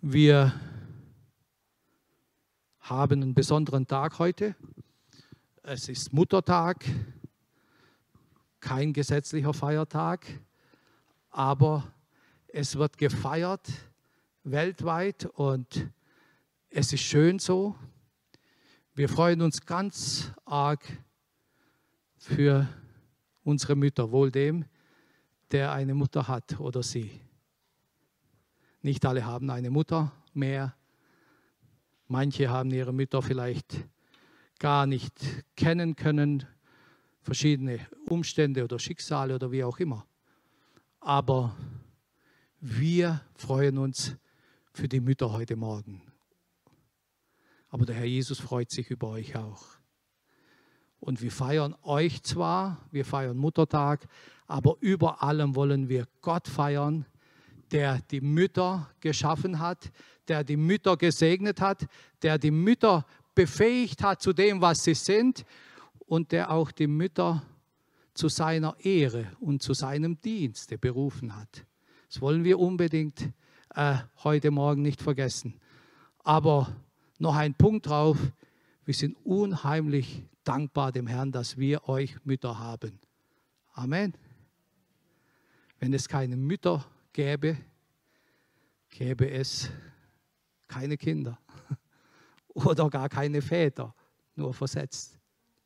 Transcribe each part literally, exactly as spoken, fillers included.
Wir haben einen besonderen Tag heute. Es ist Muttertag, kein gesetzlicher Feiertag, aber es wird gefeiert weltweit und es ist schön so. Wir freuen uns ganz arg für unsere Mütter, wohl dem, der eine Mutter hat oder sie. Nicht alle haben eine Mutter mehr. Manche haben ihre Mütter vielleicht gar nicht kennen können, verschiedene Umstände oder Schicksale oder wie auch immer. Aber wir freuen uns für die Mütter heute Morgen. Aber der Herr Jesus freut sich über euch auch. Und wir feiern euch zwar, wir feiern Muttertag, aber über allem wollen wir Gott feiern, der die Mütter geschaffen hat, der die Mütter gesegnet hat, der die Mütter befähigt hat zu dem, was sie sind und der auch die Mütter zu seiner Ehre und zu seinem Dienste berufen hat. Das wollen wir unbedingt äh, heute Morgen nicht vergessen. Aber noch ein Punkt drauf, wir sind unheimlich dankbar dem Herrn, dass wir euch Mütter haben. Amen. Wenn es keine Mütter gäbe, gäbe es keine Kinder oder gar keine Väter, nur versetzt.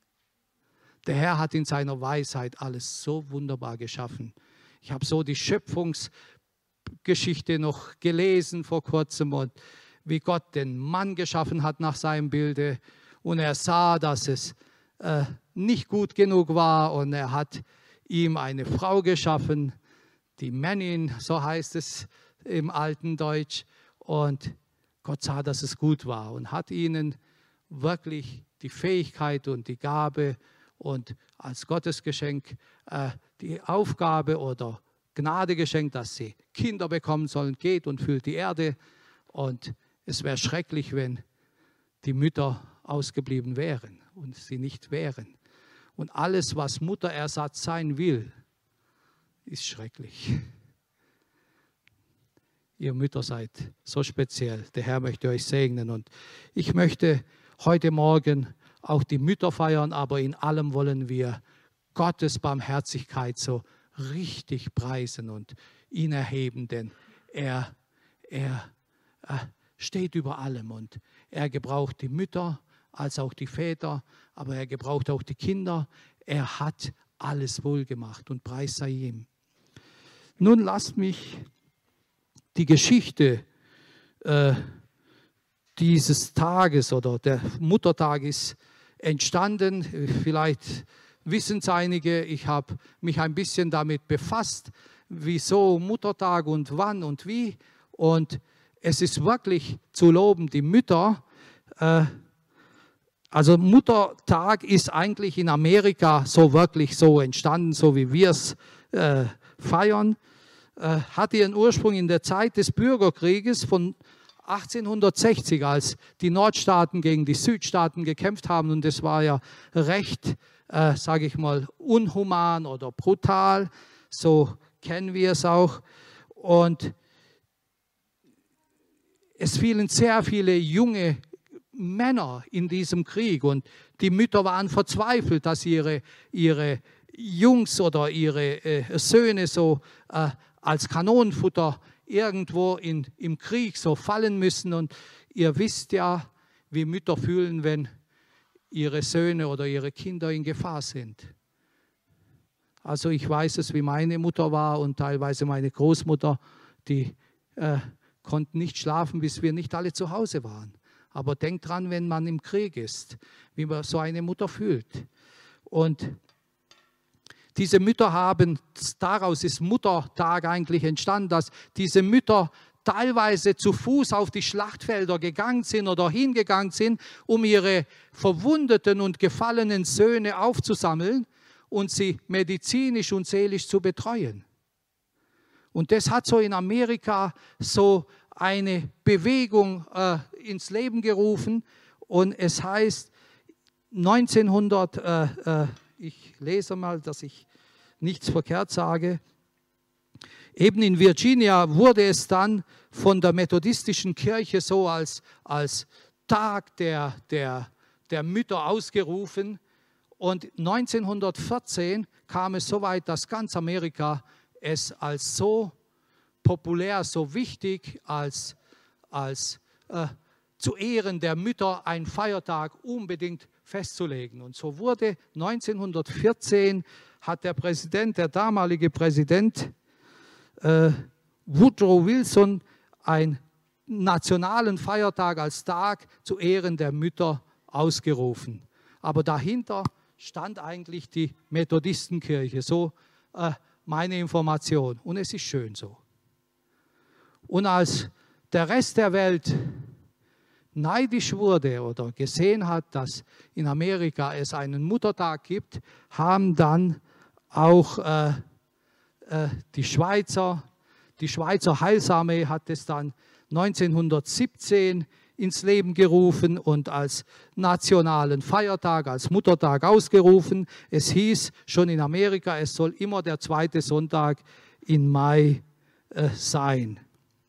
Der Herr hat in seiner Weisheit alles so wunderbar geschaffen. Ich habe so die Schöpfungsgeschichte noch gelesen vor kurzem und wie Gott den Mann geschaffen hat nach seinem Bilde und er sah, dass es äh, nicht gut genug war und er hat ihm eine Frau geschaffen, die Männin, so heißt es im alten Deutsch. Und Gott sah, dass es gut war und hat ihnen wirklich die Fähigkeit und die Gabe und als Gottesgeschenk äh, die Aufgabe oder Gnade geschenkt, dass sie Kinder bekommen sollen. Geht und füllt die Erde. Und es wäre schrecklich, wenn die Mütter ausgeblieben wären und sie nicht wären. Und alles, was Mutterersatz sein will, ist schrecklich. Ihr Mütter seid so speziell. Der Herr möchte euch segnen. Und ich möchte heute Morgen auch die Mütter feiern, aber in allem wollen wir Gottes Barmherzigkeit so richtig preisen und ihn erheben, denn er, er äh, steht über allem und er gebraucht die Mütter als auch die Väter, aber er gebraucht auch die Kinder. Er hat alles wohlgemacht und Preis sei ihm. Nun lasst mich die Geschichte äh, dieses Tages oder der Muttertag ist entstanden. Vielleicht wissen es einige, ich habe mich ein bisschen damit befasst, wieso Muttertag und wann und wie. Und es ist wirklich zu loben, die Mütter. Äh, also Muttertag ist eigentlich in Amerika so wirklich so entstanden, so wie wir es äh, feiern. Hat ihren Ursprung in der Zeit des Bürgerkrieges von achtzehnhundertsechzig, als die Nordstaaten gegen die Südstaaten gekämpft haben. Und das war ja recht, äh, sage ich mal, unhuman oder brutal. So kennen wir es auch. Und es fielen sehr viele junge Männer in diesem Krieg. Und die Mütter waren verzweifelt, dass ihre, ihre Jungs oder ihre äh, Söhne so äh, als Kanonenfutter irgendwo in, im Krieg so fallen müssen. Und ihr wisst ja, wie Mütter fühlen, wenn ihre Söhne oder ihre Kinder in Gefahr sind. Also ich weiß es, wie meine Mutter war und teilweise meine Großmutter, die äh, konnten nicht schlafen, bis wir nicht alle zu Hause waren. Aber denkt dran, wenn man im Krieg ist, wie man so eine Mutter fühlt. Und diese Mütter haben, daraus ist Muttertag eigentlich entstanden, dass diese Mütter teilweise zu Fuß auf die Schlachtfelder gegangen sind oder hingegangen sind, um ihre verwundeten und gefallenen Söhne aufzusammeln und sie medizinisch und seelisch zu betreuen. Und das hat so in Amerika so eine Bewegung äh, ins Leben gerufen und es heißt neunzehnhundert, äh, äh, ich lese mal, dass ich nichts verkehrt sage. Eben in Virginia wurde es dann von der methodistischen Kirche so als, als Tag der, der, der Mütter ausgerufen. Und neunzehnhundertvierzehn kam es so weit, dass ganz Amerika es als so populär, so wichtig, als, als äh, zu Ehren der Mütter einen Feiertag unbedingt festzulegen. Und so wurde neunzehnhundertvierzehn, hat der Präsident, der damalige Präsident äh, Woodrow Wilson, einen nationalen Feiertag als Tag zu Ehren der Mütter ausgerufen. Aber dahinter stand eigentlich die Methodistenkirche, so äh, meine Information. Und es ist schön so. Und als der Rest der Welt neidisch wurde oder gesehen hat, dass in Amerika es einen Muttertag gibt, haben dann auch äh, äh, die Schweizer, die Schweizer Heilsarmee hat es dann neunzehnhundertsiebzehn ins Leben gerufen und als nationalen Feiertag, als Muttertag ausgerufen. Es hieß schon in Amerika, es soll immer der zweite Sonntag im Mai äh, sein.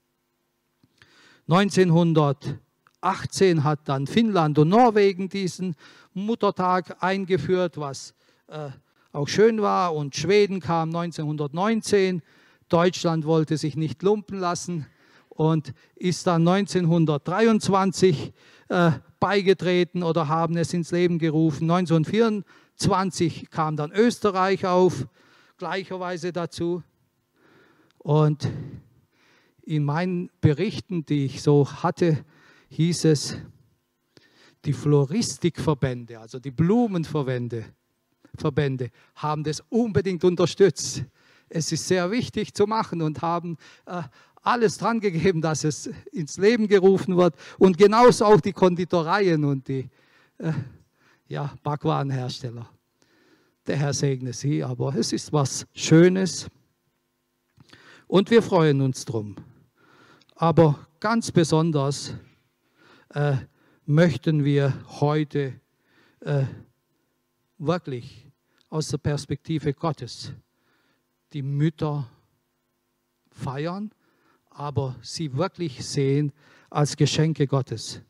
neunzehnhundertachtzehn hat dann Finnland und Norwegen diesen Muttertag eingeführt, was äh, auch schön war. Und Schweden kam neunzehnhundertneunzehn. Deutschland wollte sich nicht lumpen lassen und ist dann neunzehnhundertdreiundzwanzig äh, beigetreten oder haben es ins Leben gerufen. neunzehnhundertvierundzwanzig kam dann Österreich auf, gleicherweise dazu. Und in meinen Berichten, die ich so hatte, hieß es, die Floristikverbände, also die Blumenverbände, Verbände, haben das unbedingt unterstützt. Es ist sehr wichtig zu machen und haben äh, alles dran gegeben, dass es ins Leben gerufen wird. Und genauso auch die Konditoreien und die äh, ja, Backwarenhersteller. Der Herr segne sie, aber es ist was Schönes und wir freuen uns drum. Aber ganz besonders äh, möchten wir heute äh, wirklich aus der Perspektive Gottes die Mütter feiern, aber sie wirklich sehen als Geschenke Gottes.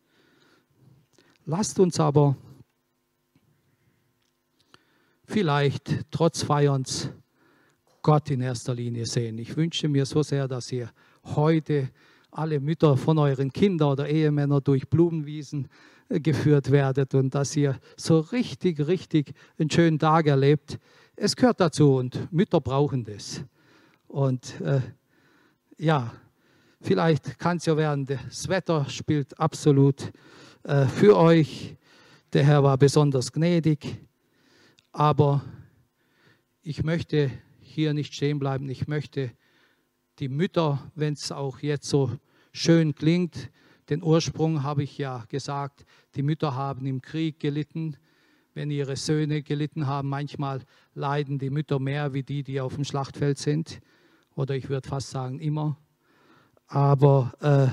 Lasst uns aber vielleicht trotz Feierns Gott in erster Linie sehen. Ich wünsche mir so sehr, dass ihr heute alle Mütter von euren Kindern oder Ehemännern durch Blumenwiesen geführt werdet und dass ihr so richtig, richtig einen schönen Tag erlebt. Es gehört dazu und Mütter brauchen das. Und äh, ja, vielleicht kann es ja werden, das Wetter spielt absolut äh, für euch. Der Herr war besonders gnädig, aber ich möchte hier nicht stehen bleiben. Ich möchte die Mütter, wenn es auch jetzt so schön klingt, den Ursprung habe ich ja gesagt, die Mütter haben im Krieg gelitten, wenn ihre Söhne gelitten haben. Manchmal leiden die Mütter mehr wie die, die auf dem Schlachtfeld sind. Oder ich würde fast sagen, immer. Aber äh,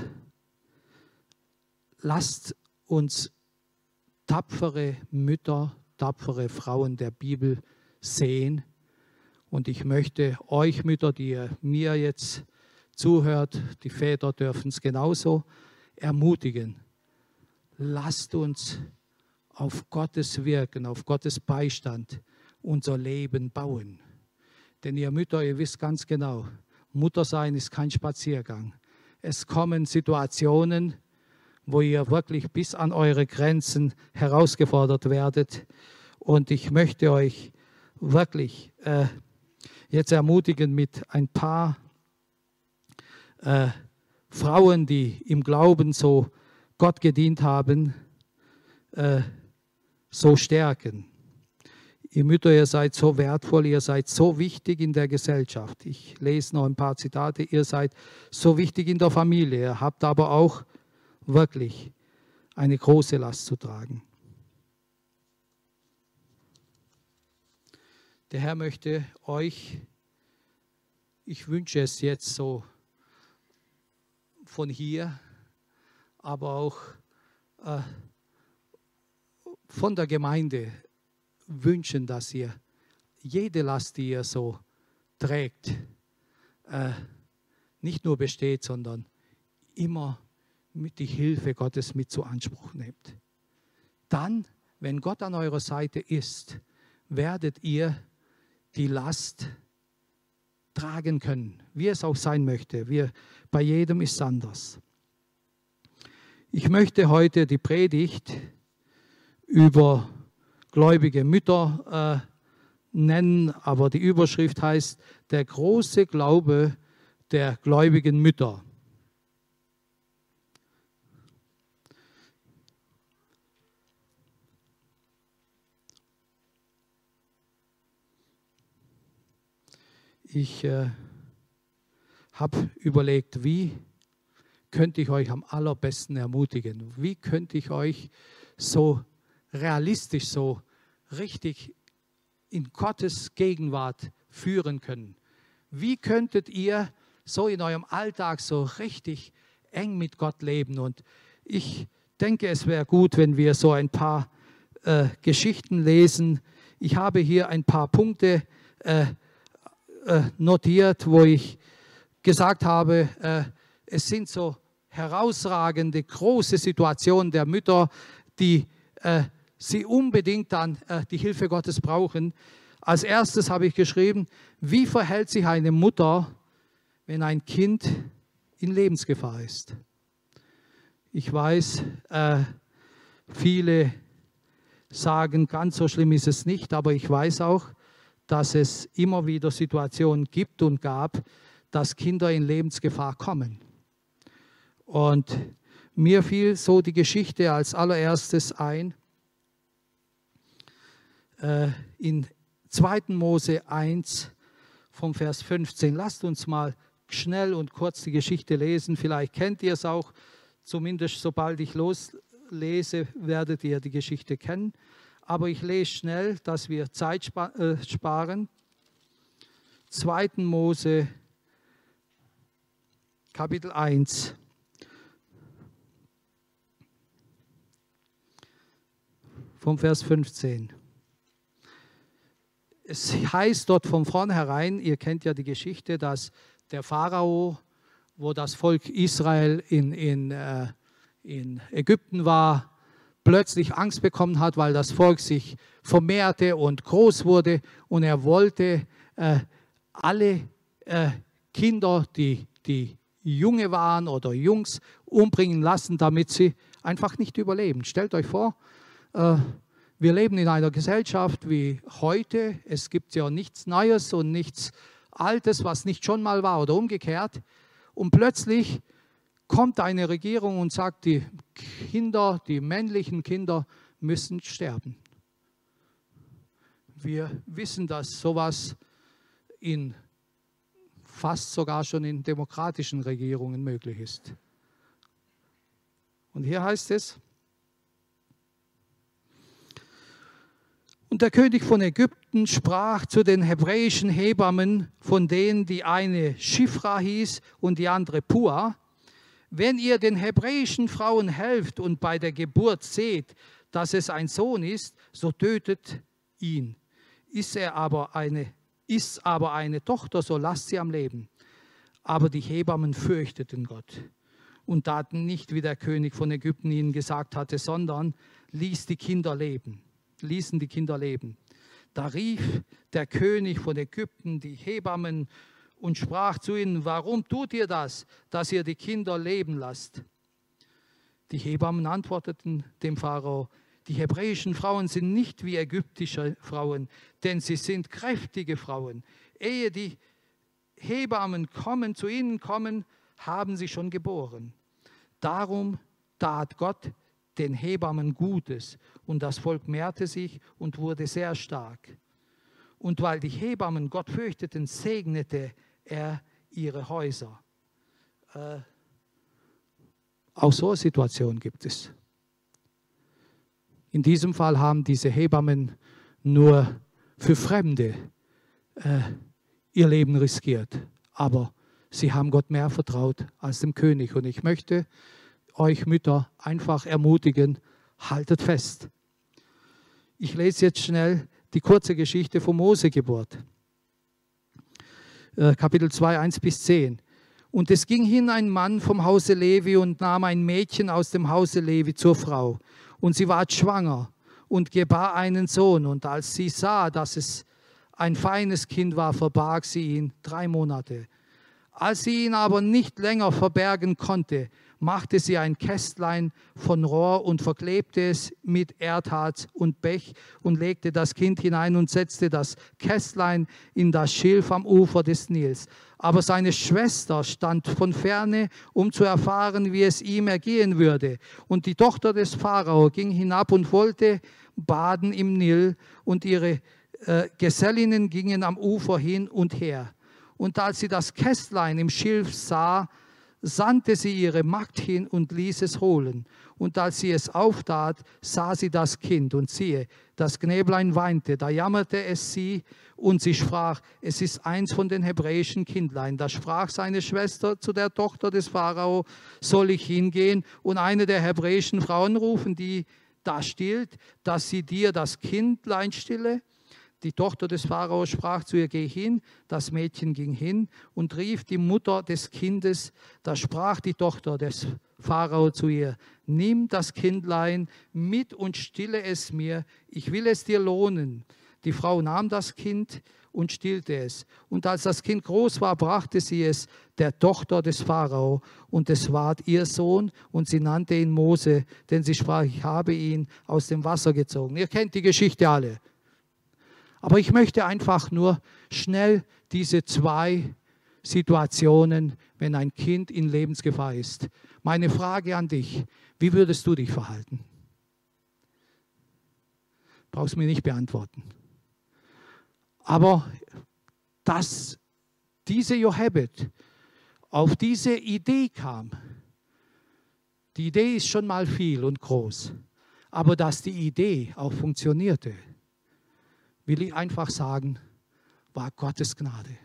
lasst uns tapfere Mütter, tapfere Frauen der Bibel sehen. Und ich möchte euch Mütter, die ihr mir jetzt zuhört, die Väter dürfen es genauso, ermutigen. Lasst uns auf Gottes Wirken, auf Gottes Beistand unser Leben bauen. Denn ihr Mütter, ihr wisst ganz genau, Muttersein ist kein Spaziergang. Es kommen Situationen, wo ihr wirklich bis an eure Grenzen herausgefordert werdet. Und ich möchte euch wirklich äh, jetzt ermutigen mit ein paar äh, Frauen, die im Glauben so Gott gedient haben, äh, so stärken. Ihr Mütter, ihr seid so wertvoll, ihr seid so wichtig in der Gesellschaft. Ich lese noch ein paar Zitate. Ihr seid so wichtig in der Familie, ihr habt aber auch wirklich eine große Last zu tragen. Der Herr möchte euch, ich wünsche es jetzt so von hier, aber auch äh, von der Gemeinde wünschen, dass ihr jede Last, die ihr so trägt, äh, nicht nur besteht, sondern immer mit die Hilfe Gottes mit zu Anspruch nehmt. Dann, wenn Gott an eurer Seite ist, werdet ihr die Last tragen können, wie es auch sein möchte. Wir, bei jedem ist es anders. Ich möchte heute die Predigt über gläubige Mütter äh, nennen, aber die Überschrift heißt, der große Glaube der gläubigen Mütter. Ich äh, habe überlegt, wie könnte ich euch am allerbesten ermutigen? Wie könnte ich euch so realistisch, so richtig in Gottes Gegenwart führen können? Wie könntet ihr so in eurem Alltag so richtig eng mit Gott leben? Und ich denke, es wäre gut, wenn wir so ein paar äh, Geschichten lesen. Ich habe hier ein paar Punkte äh, äh, notiert, wo ich gesagt habe, äh, es sind so herausragende, große Situationen der Mütter, die äh, sie unbedingt dann äh, die Hilfe Gottes brauchen. Als erstes habe ich geschrieben, wie verhält sich eine Mutter, wenn ein Kind in Lebensgefahr ist? Ich weiß, äh, viele sagen, ganz so schlimm ist es nicht, aber ich weiß auch, dass es immer wieder Situationen gibt und gab, dass Kinder in Lebensgefahr kommen. Und mir fiel so die Geschichte als allererstes ein, äh, in zweiten Mose eins vom Vers fünfzehn. Lasst uns mal schnell und kurz die Geschichte lesen. Vielleicht kennt ihr es auch, zumindest sobald ich loslese, werdet ihr die Geschichte kennen. Aber ich lese schnell, dass wir Zeit sparen. zweiten Mose, Kapitel eins. Vom Vers fünfzehn. Es heißt dort von vornherein, ihr kennt ja die Geschichte, dass der Pharao, wo das Volk Israel in, in, äh, in Ägypten war, plötzlich Angst bekommen hat, weil das Volk sich vermehrte und groß wurde und er wollte äh, alle äh, Kinder, die, die Junge waren oder Jungs, umbringen lassen, damit sie einfach nicht überleben. Stellt euch vor, äh, wir leben in einer Gesellschaft wie heute. Es gibt ja nichts Neues und nichts Altes, was nicht schon mal war oder umgekehrt. Und plötzlich kommt eine Regierung und sagt, die Kinder, die männlichen Kinder müssen sterben. Wir wissen, dass sowas in fast sogar schon in demokratischen Regierungen möglich ist. Und hier heißt es, und der König von Ägypten sprach zu den hebräischen Hebammen, von denen die eine Schifra hieß und die andere Pua, wenn ihr den hebräischen Frauen helft und bei der Geburt seht, dass es ein Sohn ist, so tötet ihn. Ist er aber eine, ist aber eine Tochter, so lasst sie am Leben. Aber die Hebammen fürchteten Gott und taten nicht, wie der König von Ägypten ihnen gesagt hatte, sondern ließ die Kinder leben. ließen die Kinder leben. Da rief der König von Ägypten die Hebammen und sprach zu ihnen, warum tut ihr das, dass ihr die Kinder leben lasst? Die Hebammen antworteten dem Pharao, die hebräischen Frauen sind nicht wie ägyptische Frauen, denn sie sind kräftige Frauen. Ehe die Hebammen kommen, zu ihnen kommen, haben sie schon geboren. Darum tat Gott den Hebammen Gutes und das Volk mehrte sich und wurde sehr stark. Und weil die Hebammen Gott fürchteten, segnete er ihre Häuser. Äh, auch so eine Situation gibt es. In diesem Fall haben diese Hebammen nur für Fremde äh, ihr Leben riskiert. Aber sie haben Gott mehr vertraut als dem König. Und ich möchte euch Mütter einfach ermutigen, haltet fest. Ich lese jetzt schnell die kurze Geschichte von Mose Geburt. äh, Kapitel zwei, eins bis zehn. Und es ging hin ein Mann vom Hause Levi und nahm ein Mädchen aus dem Hause Levi zur Frau. Und sie ward schwanger und gebar einen Sohn. Und als sie sah, dass es ein feines Kind war, verbarg sie ihn drei Monate. Als sie ihn aber nicht länger verbergen konnte, machte sie ein Kästlein von Rohr und verklebte es mit Erdharz und Pech und legte das Kind hinein und setzte das Kästlein in das Schilf am Ufer des Nils. Aber seine Schwester stand von ferne, um zu erfahren, wie es ihm ergehen würde. Und die Tochter des Pharao ging hinab und wollte baden im Nil, und ihre äh, Gesellinnen gingen am Ufer hin und her. Und als sie das Kästlein im Schilf sah, sandte sie ihre Magd hin und ließ es holen. Und als sie es auftat, sah sie das Kind. Und siehe, das Knäblein weinte. Da jammerte es sie und sie sprach, es ist eins von den hebräischen Kindlein. Da sprach seine Schwester zu der Tochter des Pharao, soll ich hingehen und eine der hebräischen Frauen rufen, die da stillt, dass sie dir das Kindlein stille? Die Tochter des Pharao sprach zu ihr, geh hin. Das Mädchen ging hin und rief die Mutter des Kindes. Da sprach die Tochter des Pharao zu ihr, nimm das Kindlein mit und stille es mir, ich will es dir lohnen. Die Frau nahm das Kind und stillte es. Und als das Kind groß war, brachte sie es der Tochter des Pharao, und es ward ihr Sohn, und sie nannte ihn Mose, denn sie sprach, ich habe ihn aus dem Wasser gezogen. Ihr kennt die Geschichte alle. Aber ich möchte einfach nur schnell diese zwei Situationen, wenn ein Kind in Lebensgefahr ist. Meine Frage an dich, wie würdest du dich verhalten? Brauchst du mir nicht beantworten. Aber dass diese Jochebed auf diese Idee kam, die Idee ist schon mal viel und groß, aber dass die Idee auch funktionierte, will ich einfach sagen, war Gottes Gnade.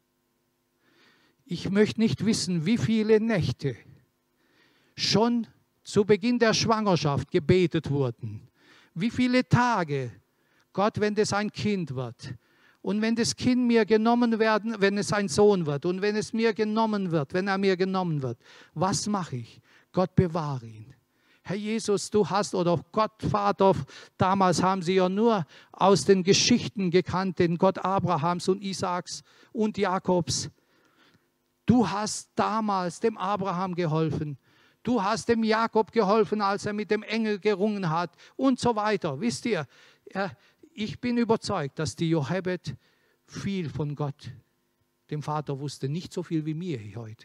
Ich möchte nicht wissen, wie viele Nächte schon zu Beginn der Schwangerschaft gebetet wurden. Wie viele Tage, Gott, wenn das ein Kind wird und wenn das Kind mir genommen werden, wenn es ein Sohn wird und wenn es mir genommen wird, wenn er mir genommen wird, was mache ich? Gott bewahre ihn. Herr Jesus, du hast, oder Gott, Vater, damals haben sie ja nur aus den Geschichten gekannt, den Gott Abrahams und Isaaks und Jakobs. Du hast damals dem Abraham geholfen. Du hast dem Jakob geholfen, als er mit dem Engel gerungen hat und so weiter. Wisst ihr, ich bin überzeugt, dass die Jochebed viel von Gott, dem Vater, wusste. Nicht so viel wie mir hier heute.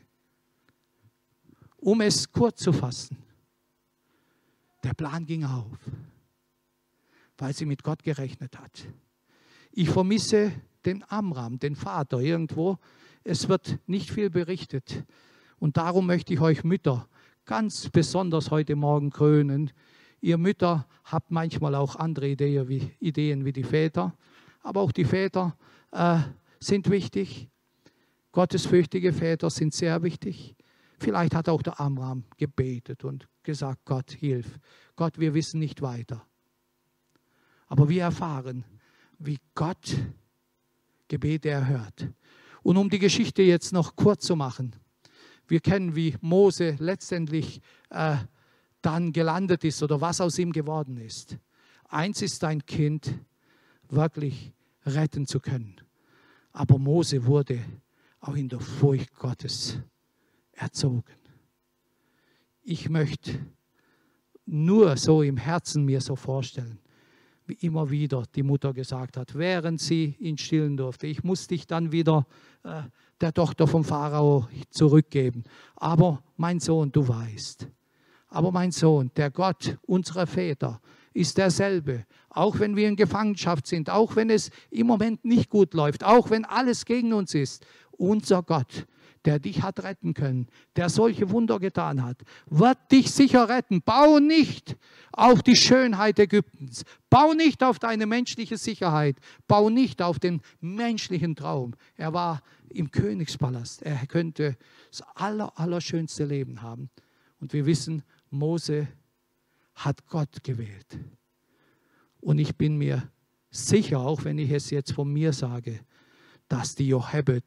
Um es kurz zu fassen. Der Plan ging auf, weil sie mit Gott gerechnet hat. Ich vermisse den Amram, den Vater irgendwo. Es wird nicht viel berichtet. Und darum möchte ich euch Mütter ganz besonders heute Morgen krönen. Ihr Mütter habt manchmal auch andere Ideen wie, Ideen wie die Väter. Aber auch die Väter äh, sind wichtig. Gottesfürchtige Väter sind sehr wichtig. Vielleicht hat auch der Amram gebetet und gesagt, Gott, hilf. Gott, wir wissen nicht weiter. Aber wir erfahren, wie Gott Gebete erhört. Und um die Geschichte jetzt noch kurz zu machen, wir kennen, wie Mose letztendlich äh, dann gelandet ist oder was aus ihm geworden ist. Eins ist, dein Kind wirklich retten zu können. Aber Mose wurde auch in der Furcht Gottes erzogen. Ich möchte nur so im Herzen mir so vorstellen, wie immer wieder die Mutter gesagt hat, während sie ihn stillen durfte, ich muss dich dann wieder äh, der Tochter vom Pharao zurückgeben. Aber mein Sohn, du weißt, aber mein Sohn, der Gott unserer Väter, ist derselbe, auch wenn wir in Gefangenschaft sind, auch wenn es im Moment nicht gut läuft, auch wenn alles gegen uns ist, unser Gott, der dich hat retten können, der solche Wunder getan hat, wird dich sicher retten. Bau nicht auf die Schönheit Ägyptens. Bau nicht auf deine menschliche Sicherheit. Bau nicht auf den menschlichen Traum. Er war im Königspalast. Er könnte das aller, allerschönste Leben haben. Und wir wissen, Mose hat Gott gewählt. Und ich bin mir sicher, auch wenn ich es jetzt von mir sage, dass die Jochebed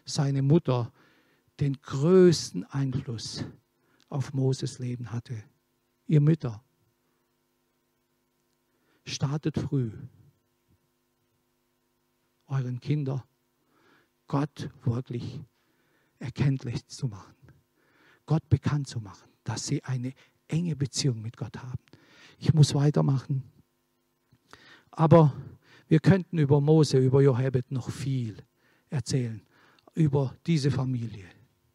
seine Mutter den größten Einfluss auf Moses Leben hatte. Ihr Mütter, startet früh, euren Kindern Gott wirklich erkenntlich zu machen, Gott bekannt zu machen, dass sie eine enge Beziehung mit Gott haben. Ich muss weitermachen, aber wir könnten über Mose, über Jochebed noch viel erzählen, über diese Familie.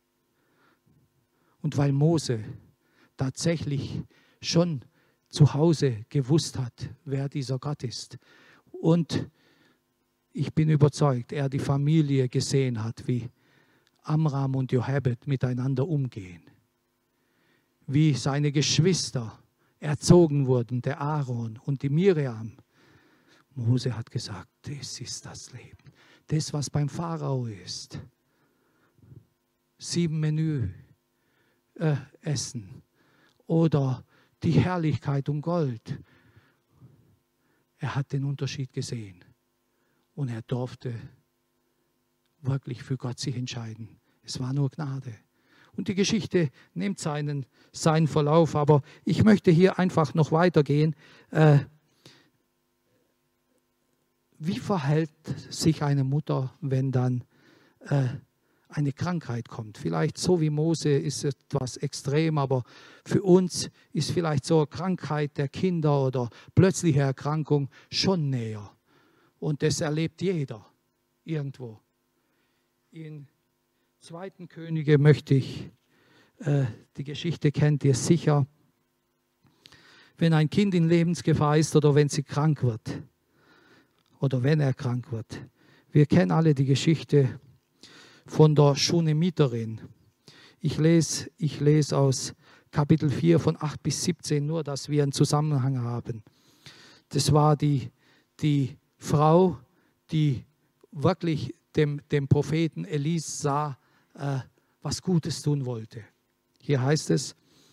Und weil Mose tatsächlich schon zu Hause gewusst hat, wer dieser Gott ist, und ich bin überzeugt, er die Familie gesehen hat, wie Amram und Jochebed miteinander umgehen, wie seine Geschwister erzogen wurden, der Aaron und die Miriam. Mose hat gesagt, das ist das Leben, das, was beim Pharao ist. Sieben Menü äh, essen oder die Herrlichkeit und Gold. Er hat den Unterschied gesehen. Und er durfte wirklich für Gott sich entscheiden. Es war nur Gnade. Und die Geschichte nimmt seinen, seinen Verlauf. Aber ich möchte hier einfach noch weitergehen. Äh, wie verhält sich eine Mutter, wenn dann äh, eine Krankheit kommt? Vielleicht so wie Mose ist etwas extrem, aber für uns ist vielleicht so eine Krankheit der Kinder oder plötzliche Erkrankung schon näher. Und das erlebt jeder irgendwo. In zweiten Könige möchte ich, äh, die Geschichte kennt ihr sicher, wenn ein Kind in Lebensgefahr ist oder wenn sie krank wird oder wenn er krank wird. Wir kennen alle die Geschichte von der Schunemiterin. Ich lese, ich lese aus Kapitel vier von acht bis siebzehn nur, dass wir einen Zusammenhang haben. Das war die, die Frau, die wirklich dem, dem Propheten Elisa äh, was Gutes tun wollte. Hier heißt es,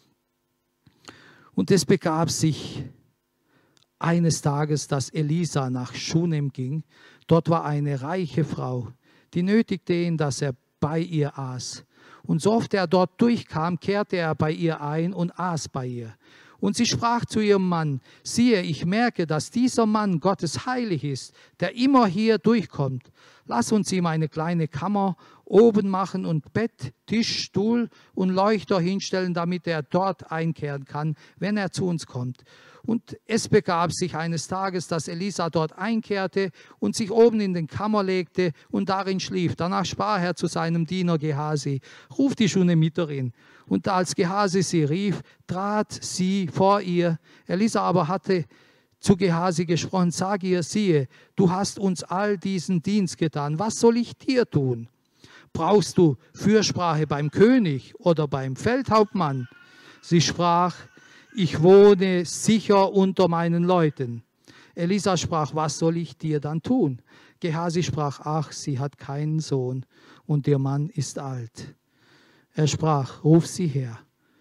und es begab sich eines Tages, dass Elisa nach Schunem ging. Dort war eine reiche Frau, die nötigte ihn, dass er bei ihr aß. Und so oft er dort durchkam, kehrte er bei ihr ein und aß bei ihr. Und sie sprach zu ihrem Mann, siehe, ich merke, dass dieser Mann Gottes heilig ist, der immer hier durchkommt. Lass uns ihm eine kleine Kammer oben machen und Bett, Tisch, Stuhl und Leuchter hinstellen, damit er dort einkehren kann, wenn er zu uns kommt. Und es begab sich eines Tages, dass Elisa dort einkehrte und sich oben in den Kammer legte und darin schlief. Danach sprach er zu seinem Diener Gehasi, ruf die Schunemiterin. Und als Gehasi sie rief, trat sie vor ihr. Elisa aber hatte zu Gehasi gesprochen, sag ihr, siehe, du hast uns all diesen Dienst getan. Was soll ich dir tun? Brauchst du Fürsprache beim König oder beim Feldhauptmann? Sie sprach, ich wohne sicher unter meinen Leuten. Elisa sprach, was soll ich dir dann tun? Gehasi sprach, ach, sie hat keinen Sohn und ihr Mann ist alt. Er sprach, ruf sie her.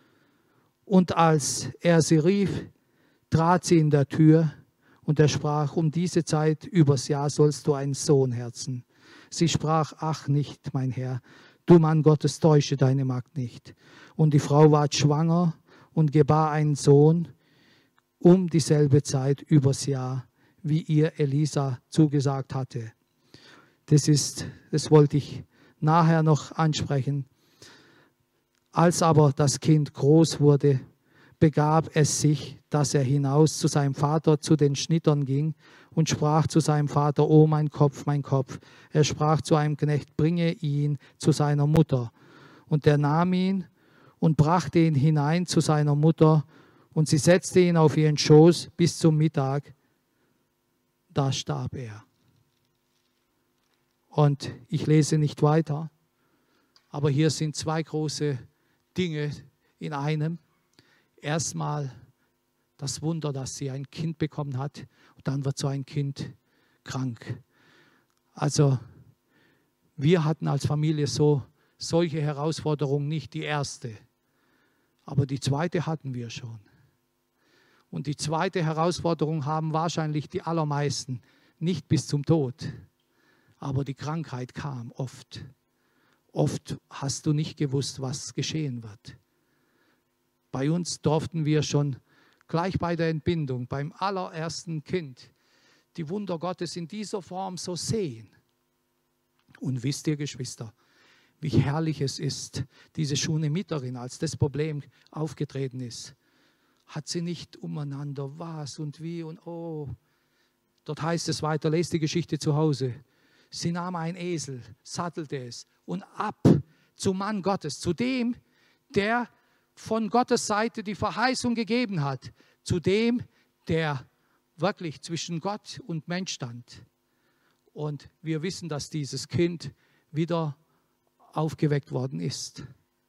Und als er sie rief, trat sie in der Tür und er sprach, um diese Zeit übers Jahr sollst du einen Sohn herzen. Sie sprach, ach nicht, mein Herr, du Mann Gottes, täusche deine Magd nicht. Und die Frau ward schwanger und gebar einen Sohn um dieselbe Zeit übers Jahr, wie ihr Elisa zugesagt hatte. Das ist, das wollte ich nachher noch ansprechen. Als aber das Kind groß wurde, begab es sich, dass er hinaus zu seinem Vater zu den Schnittern ging und sprach zu seinem Vater, oh mein Kopf, mein Kopf. Er sprach zu einem Knecht, bringe ihn zu seiner Mutter. Und der nahm ihn und brachte ihn hinein zu seiner Mutter, und sie setzte ihn auf ihren Schoß bis zum Mittag. Da starb er. Und ich lese nicht weiter, aber hier sind zwei große Dinge in einem. Erstmal das Wunder, dass sie ein Kind bekommen hat, und dann wird so ein Kind krank. Also wir hatten als Familie so solche Herausforderungen nicht, die erste, aber die zweite hatten wir schon. Und die zweite Herausforderung haben wahrscheinlich die allermeisten nicht bis zum Tod, aber die Krankheit kam oft. Oft hast du nicht gewusst, was geschehen wird. Bei uns durften wir schon gleich bei der Entbindung, beim allerersten Kind, die Wunder Gottes in dieser Form so sehen. Und wisst ihr, Geschwister, wie herrlich es ist, diese Schunemiterin, als das Problem aufgetreten ist, hat sie nicht umeinander was und wie und oh. Dort heißt es weiter, lest die Geschichte zu Hause. Sie nahm einen Esel, sattelte es und ab zum Mann Gottes, zu dem, der von Gottes Seite die Verheißung gegeben hat, zu dem, der wirklich zwischen Gott und Mensch stand. Und wir wissen, dass dieses Kind wieder aufgeweckt worden ist.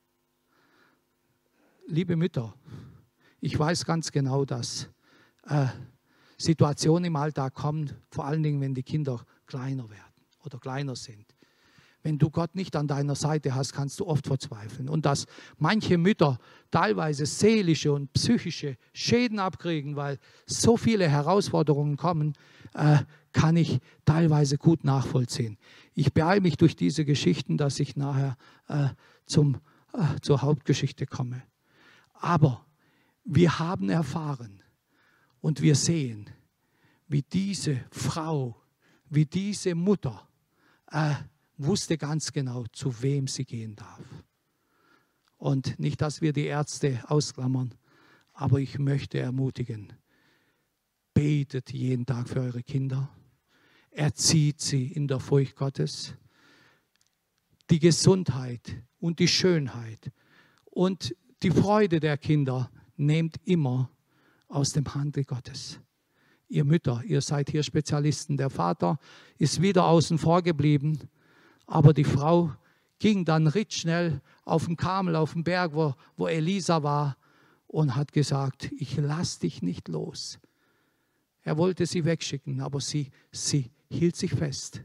Liebe Mütter, ich weiß ganz genau, dass äh, Situationen im Alltag kommen, vor allen Dingen, wenn die Kinder kleiner werden oder kleiner sind. Wenn du Gott nicht an deiner Seite hast, kannst du oft verzweifeln. Und dass manche Mütter teilweise seelische und psychische Schäden abkriegen, weil so viele Herausforderungen kommen, äh, kann ich teilweise gut nachvollziehen. Ich beeile mich durch diese Geschichten, dass ich nachher äh, zum, äh, zur Hauptgeschichte komme. Aber wir haben erfahren und wir sehen, wie diese Frau, wie diese Mutter äh, wusste ganz genau, zu wem sie gehen darf. Und nicht, dass wir die Ärzte ausklammern, aber ich möchte ermutigen, betet jeden Tag für eure Kinder, erzieht sie in der Furcht Gottes. Die Gesundheit und die Schönheit und die Freude der Kinder nehmt immer aus dem Handel Gottes. Ihr Mütter, ihr seid hier Spezialisten. Der Vater ist wieder außen vor geblieben, aber die Frau ging dann rittschnell auf den Karmel, auf den Berg, wo, wo Elisa war, und hat gesagt, ich lasse dich nicht los. Er wollte sie wegschicken, aber sie, sie hielt sich fest.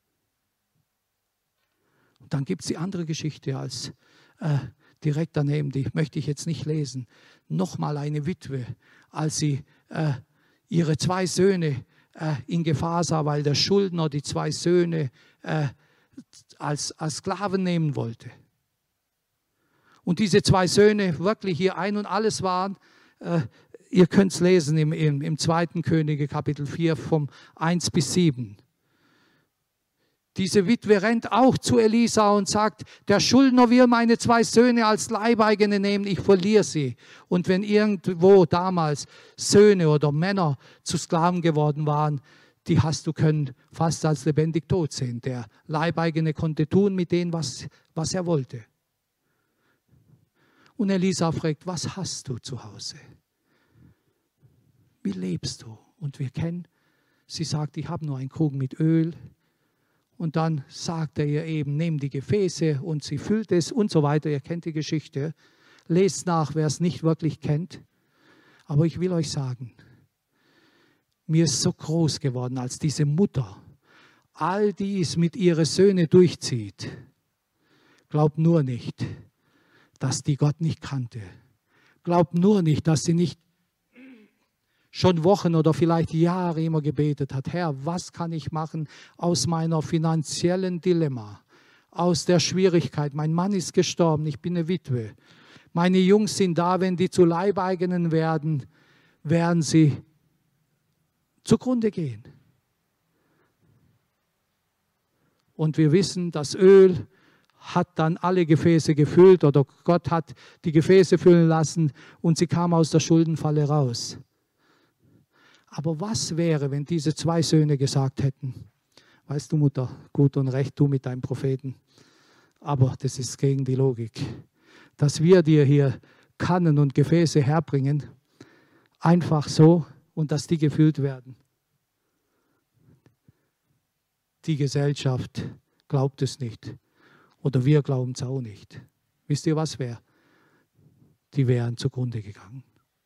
Und dann gibt es die andere Geschichte als äh, direkt daneben, die möchte ich jetzt nicht lesen. Nochmal eine Witwe, als sie äh, ihre zwei Söhne äh, in Gefahr sah, weil der Schuldner die zwei Söhne äh, als, als Sklaven nehmen wollte. Und diese zwei Söhne wirklich hier ein und alles waren, äh, ihr könnt es lesen im, im, im zweiten Könige Kapitel vier vom eins bis sieben. Diese Witwe rennt auch zu Elisa und sagt, der Schuldner will meine zwei Söhne als Leibeigene nehmen, ich verliere sie. Und wenn irgendwo damals Söhne oder Männer zu Sklaven geworden waren, die hast du können fast als lebendig tot sehen. Der Leibeigene konnte tun mit denen, was, was er wollte. Und Elisa fragt, was hast du zu Hause? Wie lebst du? Und wir kennen, sie sagt, ich habe nur einen Krug mit Öl. Und dann sagt er ihr eben, nimm die Gefäße und sie füllt es und so weiter. Ihr kennt die Geschichte. Lest nach, wer es nicht wirklich kennt. Aber ich will euch sagen, mir ist so groß geworden, als diese Mutter all dies mit ihren Söhnen durchzieht. Glaubt nur nicht, dass die Gott nicht kannte. Glaubt nur nicht, dass sie nicht schon Wochen oder vielleicht Jahre immer gebetet hat, Herr, was kann ich machen aus meiner finanziellen Dilemma, aus der Schwierigkeit. Mein Mann ist gestorben, ich bin eine Witwe. Meine Jungs sind da, wenn die zu Leibeigenen werden, werden sie zugrunde gehen. Und wir wissen, das Öl hat dann alle Gefäße gefüllt oder Gott hat die Gefäße füllen lassen und sie kam aus der Schuldenfalle raus. Aber was wäre, wenn diese zwei Söhne gesagt hätten, weißt du Mutter, gut und recht, du mit deinem Propheten, aber das ist gegen die Logik, dass wir dir hier Kannen und Gefäße herbringen, einfach so und dass die gefüllt werden. Die Gesellschaft glaubt es nicht oder wir glauben es auch nicht. Wisst ihr, was wäre? Die wären zugrunde gegangen.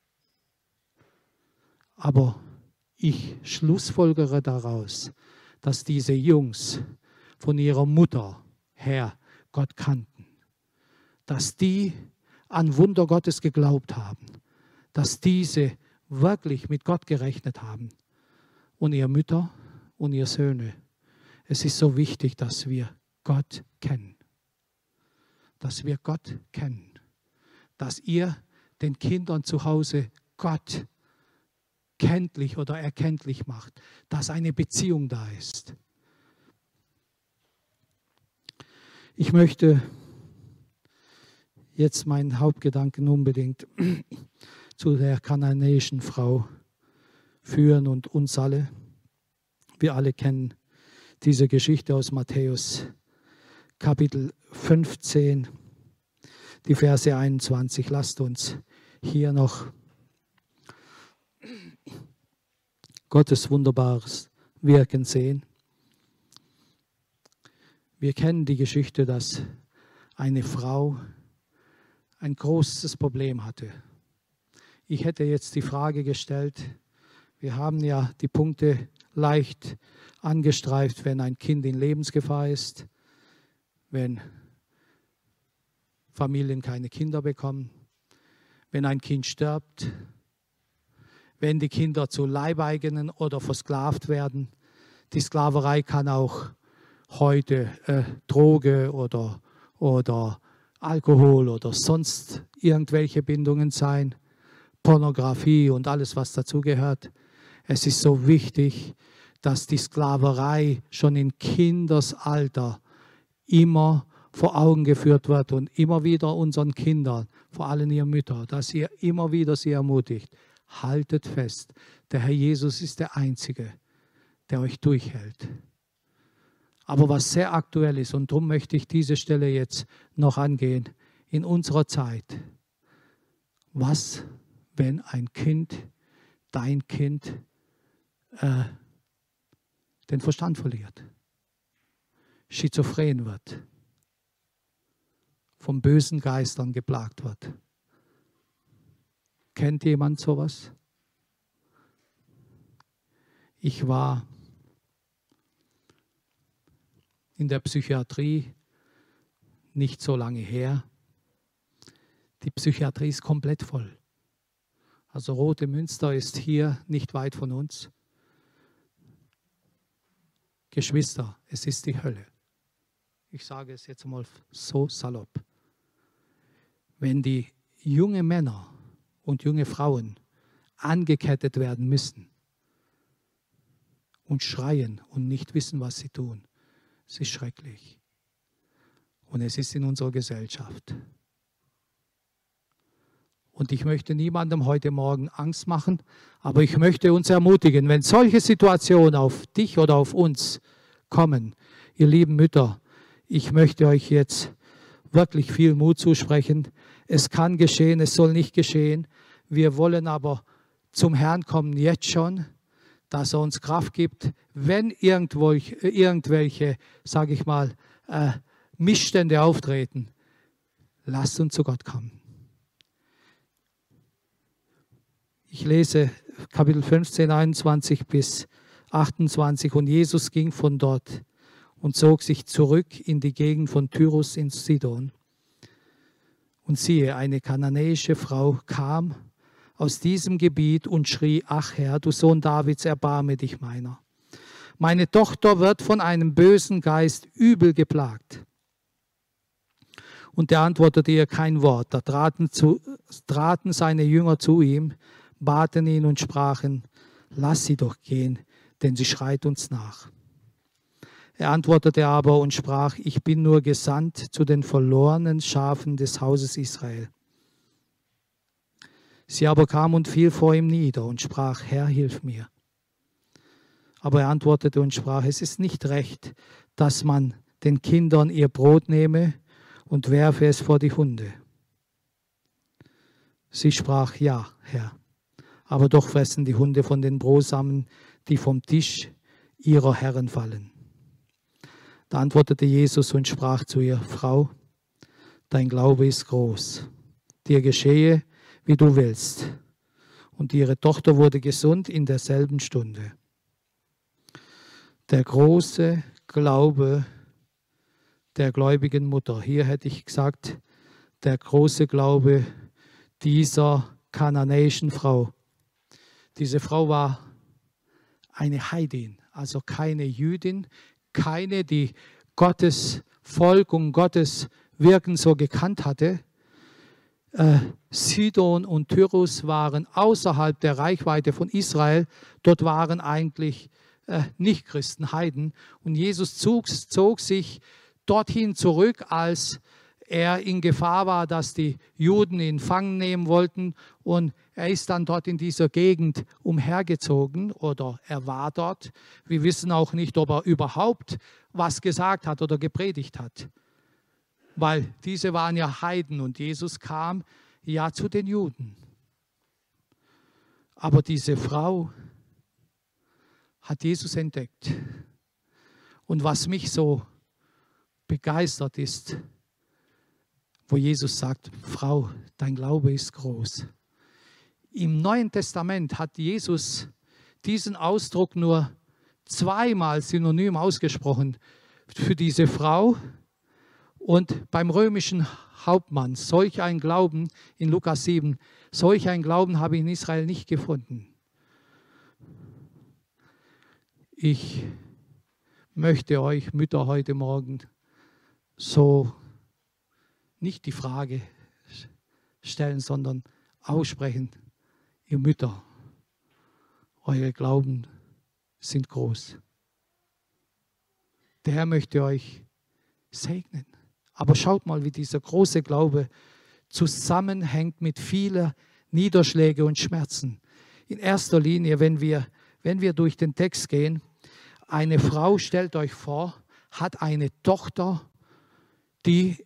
Aber ich schlussfolgere daraus, dass diese Jungs von ihrer Mutter her Gott kannten, dass die an Wunder Gottes geglaubt haben, dass diese wirklich mit Gott gerechnet haben und ihre Mütter und ihre Söhne. Es ist so wichtig, dass wir Gott kennen. dass wir Gott kennen, dass ihr den Kindern zu Hause Gott kenntlich oder erkenntlich macht, dass eine Beziehung da ist. Ich möchte jetzt meinen Hauptgedanken unbedingt zu der kananäischen Frau führen und uns alle. Wir alle kennen diese Geschichte aus Matthäus Kapitel fünfzehn, die Verse einundzwanzig. Lasst uns hier noch Gottes wunderbares Wirken sehen. Wir kennen die Geschichte, dass eine Frau ein großes Problem hatte. Ich hätte jetzt die Frage gestellt, wir haben ja die Punkte leicht angestreift, wenn ein Kind in Lebensgefahr ist, wenn Familien keine Kinder bekommen, wenn ein Kind stirbt, wenn die Kinder zu Leibeigenen oder versklavt werden. Die Sklaverei kann auch heute äh, Droge oder, oder Alkohol oder sonst irgendwelche Bindungen sein, Pornografie und alles, was dazugehört. Es ist so wichtig, dass die Sklaverei schon in Kindesalter immer vor Augen geführt wird und immer wieder unseren Kindern, vor allem ihren Müttern, dass ihr immer wieder sie ermutigt. Haltet fest, der Herr Jesus ist der Einzige, der euch durchhält. Aber was sehr aktuell ist, und darum möchte ich diese Stelle jetzt noch angehen, in unserer Zeit, was, wenn ein Kind, dein Kind, äh, den Verstand verliert, schizophren wird, von bösen Geistern geplagt wird. Kennt jemand sowas? Ich war in der Psychiatrie nicht so lange her. Die Psychiatrie ist komplett voll. Also Rote Münster ist hier nicht weit von uns. Geschwister, es ist die Hölle. Ich sage es jetzt mal so salopp. Wenn die junge Männer und junge Frauen angekettet werden müssen und schreien und nicht wissen, was sie tun, es ist schrecklich. Und es ist in unserer Gesellschaft. Und ich möchte niemandem heute Morgen Angst machen, aber ich möchte uns ermutigen, wenn solche Situationen auf dich oder auf uns kommen, ihr lieben Mütter, ich möchte euch jetzt wirklich viel Mut zusprechen. Es kann geschehen, es soll nicht geschehen. Wir wollen aber zum Herrn kommen jetzt schon, dass er uns Kraft gibt, wenn irgendwo, irgendwelche, sage ich mal, äh, Missstände auftreten. Lasst uns zu Gott kommen. Ich lese Kapitel fünfzehn, einundzwanzig bis achtundzwanzig. Und Jesus ging von dort und zog sich zurück in die Gegend von Tyrus in Sidon. Und siehe, eine kananäische Frau kam aus diesem Gebiet und schrie: Ach Herr, du Sohn Davids, erbarme dich meiner. Meine Tochter wird von einem bösen Geist übel geplagt. Und er antwortete ihr kein Wort. Da traten, zu, traten seine Jünger zu ihm, baten ihn und sprachen: Lass sie doch gehen, denn sie schreit uns nach. Er antwortete aber und sprach: Ich bin nur gesandt zu den verlorenen Schafen des Hauses Israel. Sie aber kam und fiel vor ihm nieder und sprach: Herr, hilf mir. Aber er antwortete und sprach: Es ist nicht recht, dass man den Kindern ihr Brot nehme und werfe es vor die Hunde. Sie sprach: Ja, Herr. Aber doch fressen die Hunde von den Brosamen, die vom Tisch ihrer Herren fallen. Da antwortete Jesus und sprach zu ihr: Frau, dein Glaube ist groß. Dir geschehe, wie du willst. Und ihre Tochter wurde gesund in derselben Stunde. Der große Glaube der gläubigen Mutter. Hier hätte ich gesagt, der große Glaube dieser kananäischen Frau. Diese Frau war eine Heidin, also keine Jüdin, keine, die Gottes Volk und Gottes Wirken so gekannt hatte. Äh, Sidon und Tyrus waren außerhalb der Reichweite von Israel. Dort waren eigentlich äh, Nichtchristen, Heiden. Und Jesus zog, zog sich dorthin zurück, als er in Gefahr war, dass die Juden ihn fangen nehmen wollten. Und er ist dann dort in dieser Gegend umhergezogen oder er war dort. Wir wissen auch nicht, ob er überhaupt was gesagt hat oder gepredigt hat. Weil diese waren ja Heiden und Jesus kam ja zu den Juden. Aber diese Frau hat Jesus entdeckt. Und was mich so begeistert ist, wo Jesus sagt, Frau, dein Glaube ist groß. Im Neuen Testament hat Jesus diesen Ausdruck nur zweimal synonym ausgesprochen für diese Frau und beim römischen Hauptmann. Solch ein Glauben in Lukas sieben, solch ein Glauben habe ich in Israel nicht gefunden. Ich möchte euch Mütter heute Morgen so nicht die Frage stellen, sondern aussprechen, ihr Mütter, eure Glauben sind groß. Der Herr möchte euch segnen. Aber schaut mal, wie dieser große Glaube zusammenhängt mit vielen Niederschlägen und Schmerzen. In erster Linie, wenn wir, wenn wir durch den Text gehen, eine Frau, stellt euch vor, hat eine Tochter, die,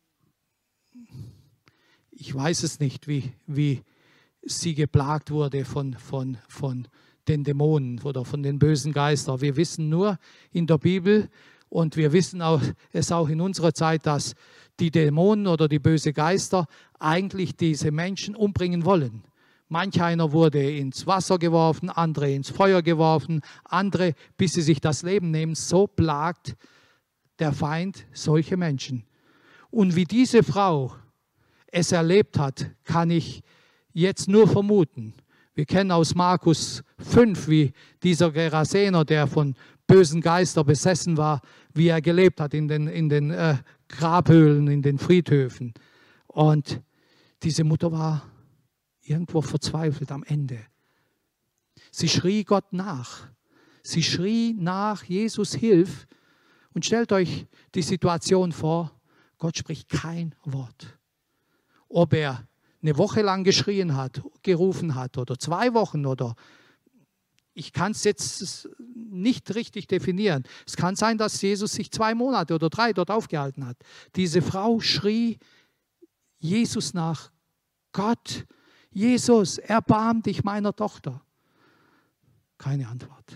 ich weiß es nicht, wie, wie sie geplagt wurde von, von, von den Dämonen oder von den bösen Geistern. Wir wissen nur in der Bibel und wir wissen auch, es auch in unserer Zeit, dass die Dämonen oder die bösen Geister eigentlich diese Menschen umbringen wollen. Manch einer wurde ins Wasser geworfen, andere ins Feuer geworfen, andere, bis sie sich das Leben nehmen. So plagt der Feind solche Menschen. Und wie diese Frau es erlebt hat, kann ich jetzt nur vermuten. Wir kennen aus Markus fünf, wie dieser Gerasener, der von bösen Geistern besessen war, wie er gelebt hat in den, in den äh, Grabhöhlen, in den Friedhöfen. Und diese Mutter war irgendwo verzweifelt am Ende. Sie schrie Gott nach. Sie schrie nach, Jesus, hilf. Und stellt euch die Situation vor, Gott spricht kein Wort. Ob er eine Woche lang geschrien hat, gerufen hat oder zwei Wochen oder ich kann es jetzt nicht richtig definieren. Es kann sein, dass Jesus sich zwei Monate oder drei dort aufgehalten hat. Diese Frau schrie Jesus nach, Gott, Jesus, erbarm dich meiner Tochter. Keine Antwort.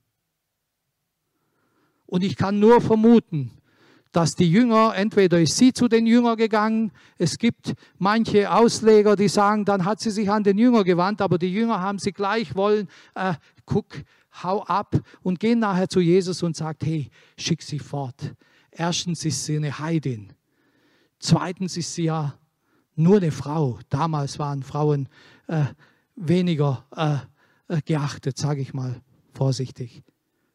Und ich kann nur vermuten, dass die Jünger, entweder ist sie zu den Jüngern gegangen, es gibt manche Ausleger, die sagen, dann hat sie sich an den Jünger gewandt, aber die Jünger haben sie gleich wollen, äh, guck, hau ab und gehen nachher zu Jesus und sagt, hey, schick sie fort. Erstens ist sie eine Heidin. Zweitens ist sie ja nur eine Frau. Damals waren Frauen äh, weniger äh, geachtet, sage ich mal vorsichtig.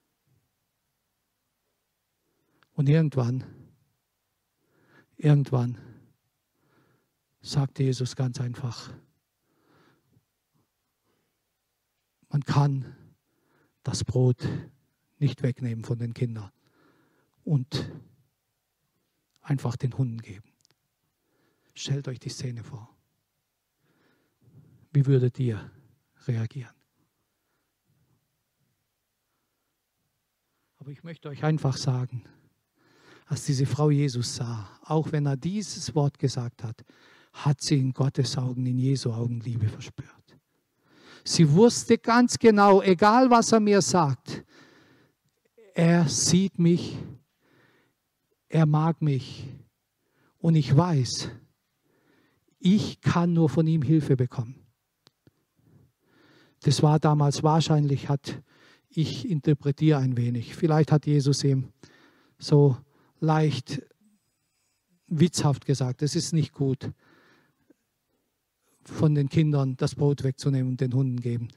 Und irgendwann, irgendwann sagte Jesus ganz einfach, man kann das Brot nicht wegnehmen von den Kindern und einfach den Hunden geben. Stellt euch die Szene vor. Wie würdet ihr reagieren? Aber ich möchte euch einfach sagen, als diese Frau Jesus sah, auch wenn er dieses Wort gesagt hat, hat sie in Gottes Augen, in Jesu Augen Liebe verspürt. Sie wusste ganz genau, egal was er mir sagt, er sieht mich, er mag mich und ich weiß, ich kann nur von ihm Hilfe bekommen. Das war damals wahrscheinlich, hat, ich interpretiere ein wenig, vielleicht hat Jesus ihm so leicht witzhaft gesagt, es ist nicht gut, von den Kindern das Brot wegzunehmen und den Hunden geben.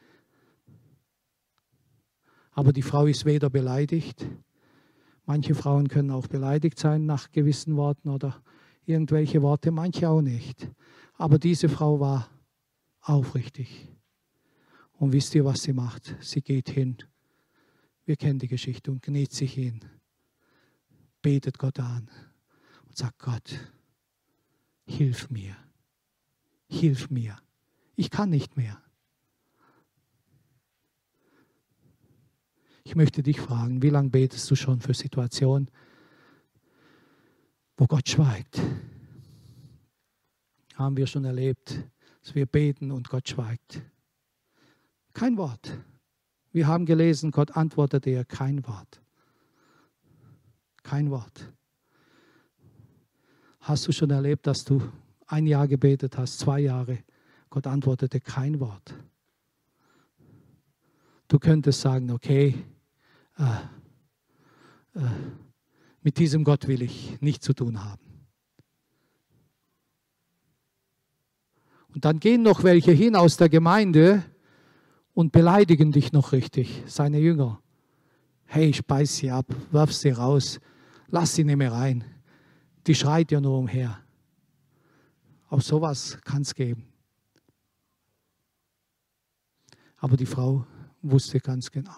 Aber die Frau ist weder beleidigt, manche Frauen können auch beleidigt sein nach gewissen Worten oder irgendwelche Worte, manche auch nicht. Aber diese Frau war aufrichtig. Und wisst ihr, was sie macht? Sie geht hin. Wir kennen die Geschichte und kniet sich hin. Betet Gott an und sagt, Gott, hilf mir. Hilf mir. Ich kann nicht mehr. Ich möchte dich fragen, wie lange betest du schon für Situationen, wo Gott schweigt? Haben wir schon erlebt, dass wir beten und Gott schweigt? Kein Wort. Wir haben gelesen, Gott antwortete ihr kein Wort. Kein Wort. Hast du schon erlebt, dass du ein Jahr gebetet hast, zwei Jahre, Gott antwortete kein Wort? Du könntest sagen, okay, äh, äh, mit diesem Gott will ich nichts zu tun haben. Und dann gehen noch welche hin aus der Gemeinde und beleidigen dich noch richtig, seine Jünger. Hey, speis sie ab, wirf sie raus, lass sie nicht mehr rein. Die schreit ja nur umher. Auch sowas kann es geben. Aber die Frau wusste ganz genau,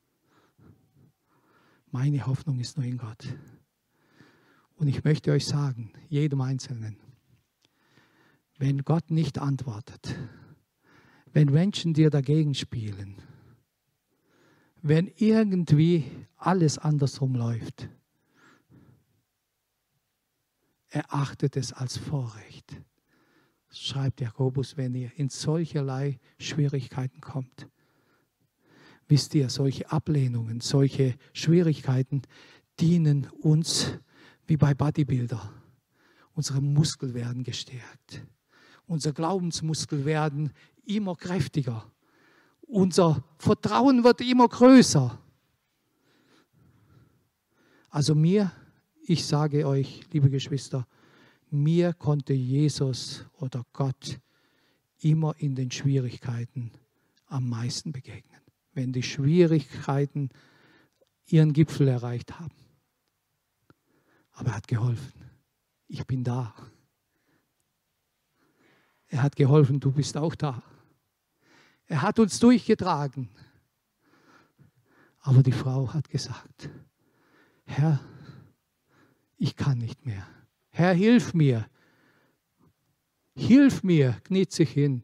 meine Hoffnung ist nur in Gott. Und ich möchte euch sagen, jedem Einzelnen, wenn Gott nicht antwortet, wenn Menschen dir dagegen spielen, wenn irgendwie alles andersrum läuft, erachtet es als Vorrecht. Schreibt Jakobus, wenn ihr in solcherlei Schwierigkeiten kommt. Wisst ihr, solche Ablehnungen, solche Schwierigkeiten dienen uns wie bei Bodybuilder. Unsere Muskeln werden gestärkt. Unser Glaubensmuskel werden immer kräftiger. Unser Vertrauen wird immer größer. Also mir, ich sage euch, liebe Geschwister, mir konnte Jesus oder Gott immer in den Schwierigkeiten am meisten begegnen. Wenn die Schwierigkeiten ihren Gipfel erreicht haben. Aber er hat geholfen. Ich bin da. Er hat geholfen, du bist auch da. Er hat uns durchgetragen. Aber die Frau hat gesagt, Herr, ich kann nicht mehr. Herr, hilf mir. Hilf mir, kniet sich hin.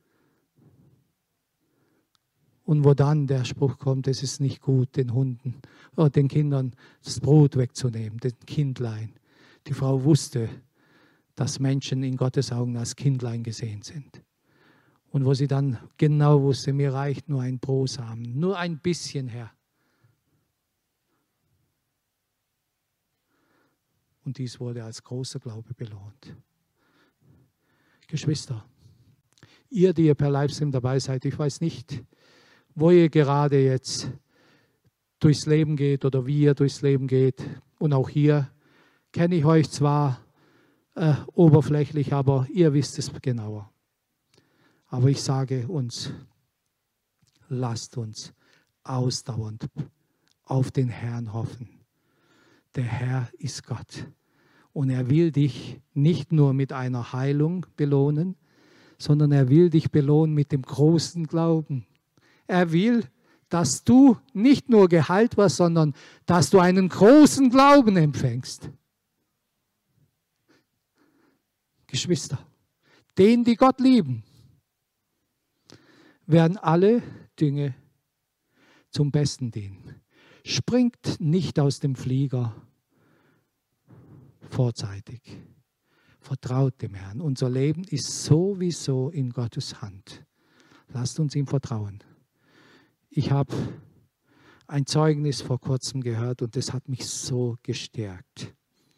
Und wo dann der Spruch kommt, es ist nicht gut, den Hunden oder den Kindern das Brot wegzunehmen, den Kindlein. Die Frau wusste, dass Menschen in Gottes Augen als Kindlein gesehen sind. Und wo sie dann genau wusste, mir reicht nur ein Brosamen, nur ein bisschen, Herr. Und dies wurde als großer Glaube belohnt. Geschwister, ihr, die ihr per Livestream dabei seid, ich weiß nicht, wo ihr gerade jetzt durchs Leben geht oder wie ihr durchs Leben geht. Und auch hier kenne ich euch zwar äh, oberflächlich, aber ihr wisst es genauer. Aber ich sage uns, lasst uns ausdauernd auf den Herrn hoffen. Der Herr ist Gott. Und er will dich nicht nur mit einer Heilung belohnen, sondern er will dich belohnen mit dem großen Glauben. Er will, dass du nicht nur geheilt wirst, sondern dass du einen großen Glauben empfängst. Geschwister, denen, die Gott lieben, werden alle Dinge zum Besten dienen. Springt nicht aus dem Flieger vorzeitig. Vertraut dem Herrn. Unser Leben ist sowieso in Gottes Hand. Lasst uns ihm vertrauen. Ich habe ein Zeugnis vor kurzem gehört und das hat mich so gestärkt.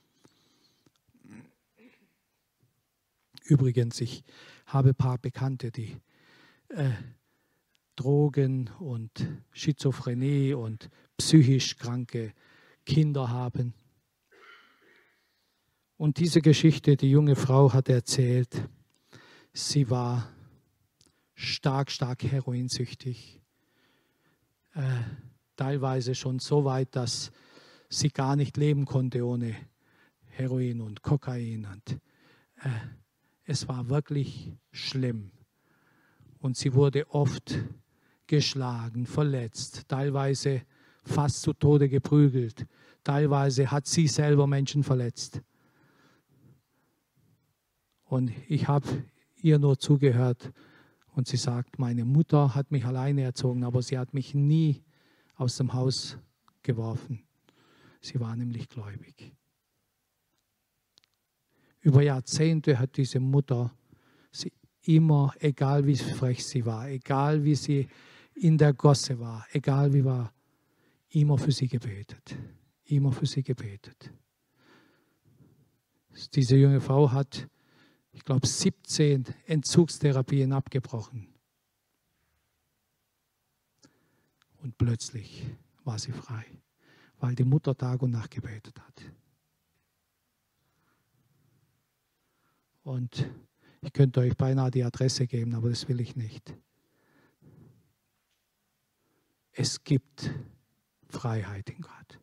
Übrigens, ich habe ein paar Bekannte, die äh, Drogen und Schizophrenie und psychisch kranke Kinder haben. Und diese Geschichte, die junge Frau hat erzählt, sie war stark, stark heroinsüchtig. Äh, teilweise schon so weit, dass sie gar nicht leben konnte ohne Heroin und Kokain. Und äh, es war wirklich schlimm. Und sie wurde oft geschlagen, verletzt, teilweise fast zu Tode geprügelt. Teilweise hat sie selber Menschen verletzt. Und ich habe ihr nur zugehört und sie sagt, meine Mutter hat mich alleine erzogen, aber sie hat mich nie aus dem Haus geworfen. Sie war nämlich gläubig. Über Jahrzehnte hat diese Mutter sie immer, egal wie frech sie war, egal wie sie in der Gosse war, egal wie war, immer für sie gebetet. Immer für sie gebetet. Diese junge Frau hat, ich glaube, siebzehn Entzugstherapien abgebrochen. Und plötzlich war sie frei, weil die Mutter Tag und Nacht gebetet hat. Und ich könnte euch beinahe die Adresse geben, aber das will ich nicht. Es gibt Freiheit in Gott.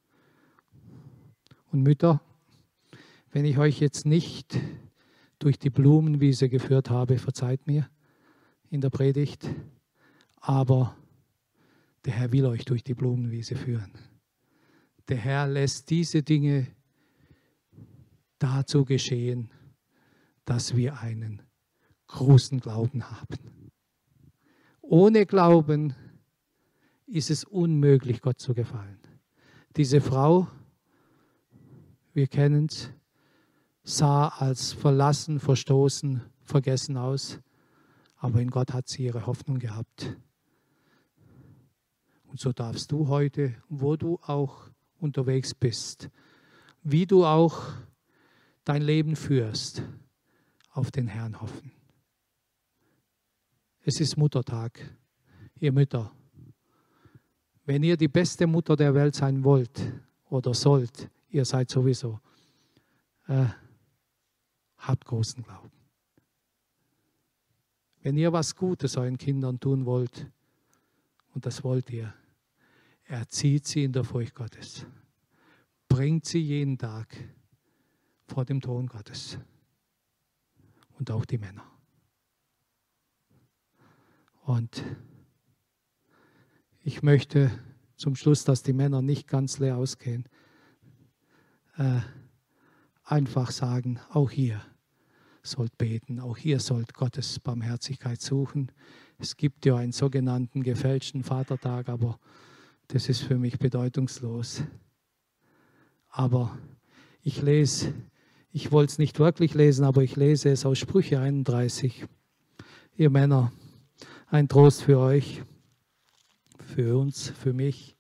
Und Mütter, wenn ich euch jetzt nicht durch die Blumenwiese geführt habe, verzeiht mir in der Predigt, aber der Herr will euch durch die Blumenwiese führen. Der Herr lässt diese Dinge dazu geschehen, dass wir einen großen Glauben haben. Ohne Glauben ist es unmöglich, Gott zu gefallen. Diese Frau, wir kennen es, sah als verlassen, verstoßen, vergessen aus, aber in Gott hat sie ihre Hoffnung gehabt. Und so darfst du heute, wo du auch unterwegs bist, wie du auch dein Leben führst, auf den Herrn hoffen. Es ist Muttertag, ihr Mütter. Wenn ihr die beste Mutter der Welt sein wollt oder sollt, ihr seid sowieso, äh, habt großen Glauben. Wenn ihr was Gutes euren Kindern tun wollt, und das wollt ihr, erzieht sie in der Furcht Gottes. Bringt sie jeden Tag vor dem Thron Gottes. Und auch die Männer. Und ich möchte zum Schluss, dass die Männer nicht ganz leer ausgehen, äh, einfach sagen, auch ihr sollt beten, auch ihr sollt Gottes Barmherzigkeit suchen. Es gibt ja einen sogenannten gefälschten Vatertag, aber das ist für mich bedeutungslos. Aber ich lese, ich wollte es nicht wirklich lesen, aber ich lese es aus Sprüche einunddreißig. Ihr Männer, ein Trost für euch, für uns, für mich.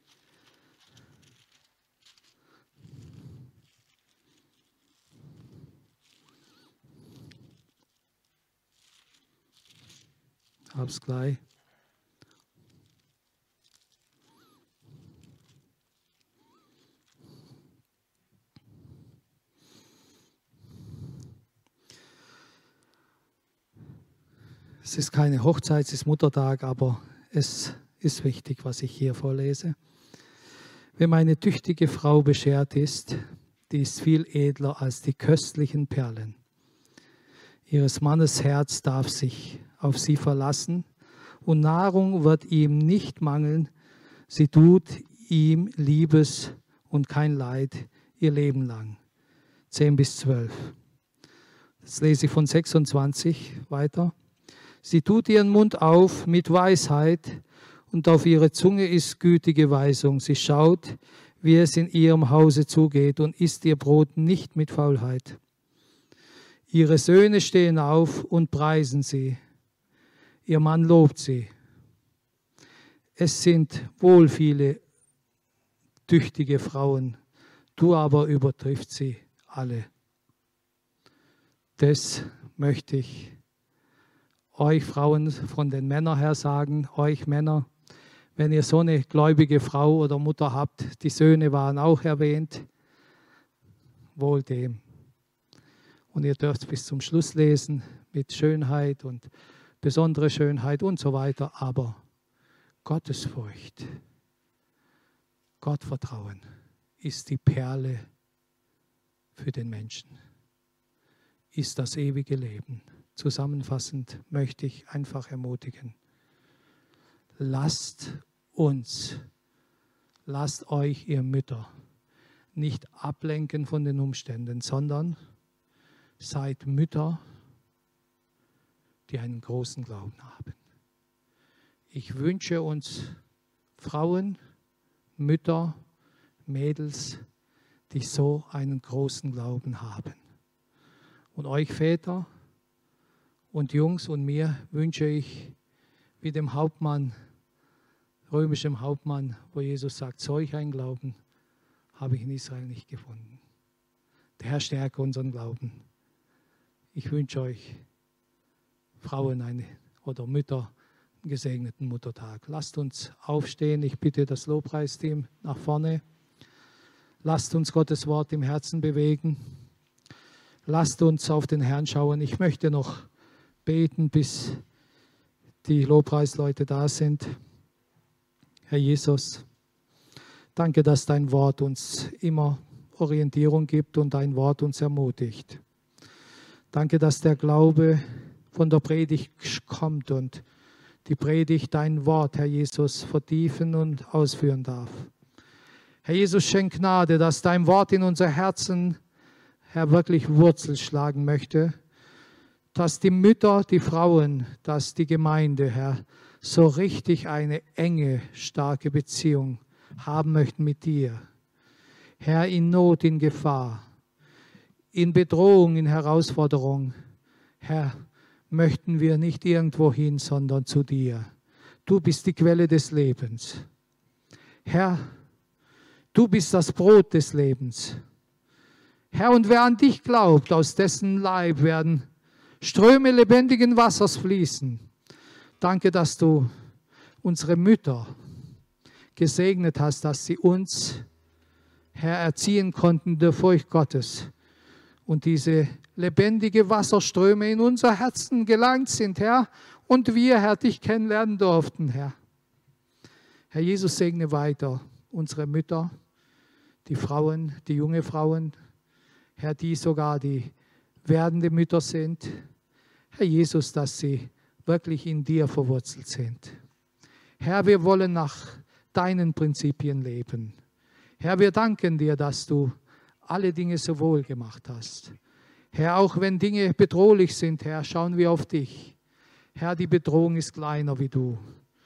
Hab's gleich. Es ist keine Hochzeit, es ist Muttertag, aber es ist wichtig, was ich hier vorlese. Wenn meine tüchtige Frau beschert ist, die ist viel edler als die köstlichen Perlen. Ihres Mannes Herz darf sich auf sie verlassen und Nahrung wird ihm nicht mangeln. Sie tut ihm Liebes und kein Leid ihr Leben lang. zehn bis zwölf. Jetzt lese ich von sechsundzwanzig weiter. Sie tut ihren Mund auf mit Weisheit und auf ihre Zunge ist gütige Weisung. Sie schaut, wie es in ihrem Hause zugeht und isst ihr Brot nicht mit Faulheit. Ihre Söhne stehen auf und preisen sie. Ihr Mann lobt sie. Es sind wohl viele tüchtige Frauen, du aber übertriffst sie alle. Das möchte ich euch Frauen von den Männern her sagen, euch Männer, wenn ihr so eine gläubige Frau oder Mutter habt, die Söhne waren auch erwähnt, wohl dem. Und ihr dürft bis zum Schluss lesen mit Schönheit und besondere Schönheit und so weiter, aber Gottesfurcht, Gottvertrauen ist die Perle für den Menschen ist das ewige Leben. Zusammenfassend möchte ich einfach ermutigen, lasst uns, lasst euch, ihr Mütter, nicht ablenken von den Umständen, sondern seid Mütter, die einen großen Glauben haben. Ich wünsche uns Frauen, Mütter, Mädels, die so einen großen Glauben haben. Und euch Väter und Jungs und mir wünsche ich, wie dem Hauptmann, römischem Hauptmann, wo Jesus sagt, solch ein Glauben habe ich in Israel nicht gefunden. Der Herr stärke unseren Glauben. Ich wünsche euch, Frauen eine, oder Mütter, einen gesegneten Muttertag. Lasst uns aufstehen. Ich bitte das Lobpreisteam nach vorne. Lasst uns Gottes Wort im Herzen bewegen. Lasst uns auf den Herrn schauen. Ich möchte noch beten, bis die Lobpreisleute da sind. Herr Jesus, danke, dass dein Wort uns immer Orientierung gibt und dein Wort uns ermutigt. Danke, dass der Glaube von der Predigt kommt und die Predigt dein Wort, Herr Jesus, vertiefen und ausführen darf. Herr Jesus, schenk Gnade, dass dein Wort in unser Herzen, Herr, wirklich Wurzel schlagen möchte, dass die Mütter, die Frauen, dass die Gemeinde, Herr, so richtig eine enge, starke Beziehung haben möchten mit dir. Herr, in Not, in Gefahr, in Bedrohung, in Herausforderung, Herr, möchten wir nicht irgendwo hin, sondern zu dir. Du bist die Quelle des Lebens. Herr, du bist das Brot des Lebens. Herr, und wer an dich glaubt, aus dessen Leib werden Ströme lebendigen Wassers fließen. Danke, dass du unsere Mütter gesegnet hast, dass sie uns, Herr, erziehen konnten in der Furcht Gottes. Und diese lebendige Wasserströme in unser Herzen gelangt sind, Herr, und wir, Herr, dich kennenlernen durften, Herr. Herr Jesus, segne weiter unsere Mütter, die Frauen, die junge Frauen, Herr, die sogar die werdende Mütter sind. Herr Jesus, dass sie wirklich in dir verwurzelt sind. Herr, wir wollen nach deinen Prinzipien leben. Herr, wir danken dir, dass du alle Dinge so wohl gemacht hast. Herr, auch wenn Dinge bedrohlich sind, Herr, schauen wir auf dich. Herr, die Bedrohung ist kleiner wie du,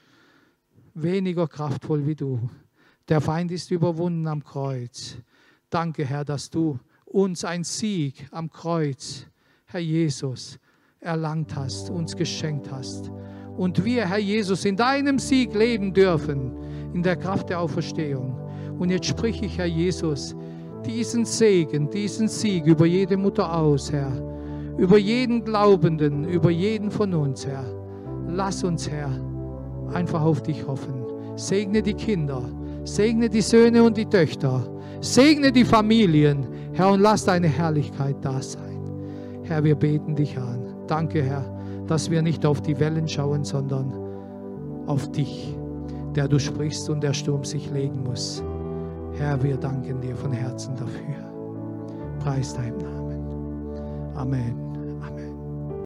weniger kraftvoll wie du. Der Feind ist überwunden am Kreuz. Danke, Herr, dass du uns einen Sieg am Kreuz, Herr Jesus, erlangt hast, uns geschenkt hast. Und wir, Herr Jesus, in deinem Sieg leben dürfen, in der Kraft der Auferstehung. Und jetzt sprich ich, Herr Jesus, diesen Segen, diesen Sieg über jede Mutter aus, Herr, über jeden Glaubenden, über jeden von uns, Herr. Lass uns, Herr, einfach auf dich hoffen. Segne die Kinder, segne die Söhne und die Töchter, segne die Familien, Herr, und lass deine Herrlichkeit da sein. Herr, wir beten dich an. Danke, Herr, dass wir nicht auf die Wellen schauen, sondern auf dich, der du sprichst und der Sturm sich legen muss. Herr, wir danken dir von Herzen dafür. Preis deinem Namen. Amen.